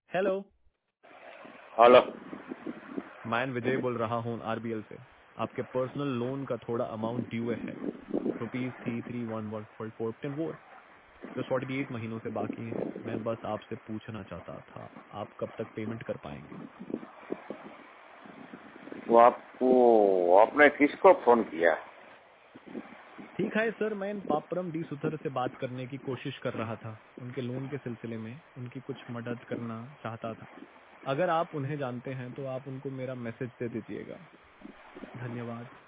Hello. Hello. मैं विजय बोल रहा हूँ आरबीएल से। आपके पर्सनल लोन का थोड़ा अमाउंट ड्यू है, ₹33114 जो 48 महीनों से बाकी है। मैं बस आपसे पूछना चाहता था, आप कब तक पेमेंट कर पाएंगे? वो आपको आपने किसको फोन किया? ठीक है सर, मैं पापरम डी सुथर से बात करने की कोशिश कर रहा था। उनके लोन के सिलसिले में उनकी कुछ मदद करना चाहता था। अगर आप उन्हें जानते हैं तो आप उनको मेरा मैसेज दे दीजिएगा। धन्यवाद।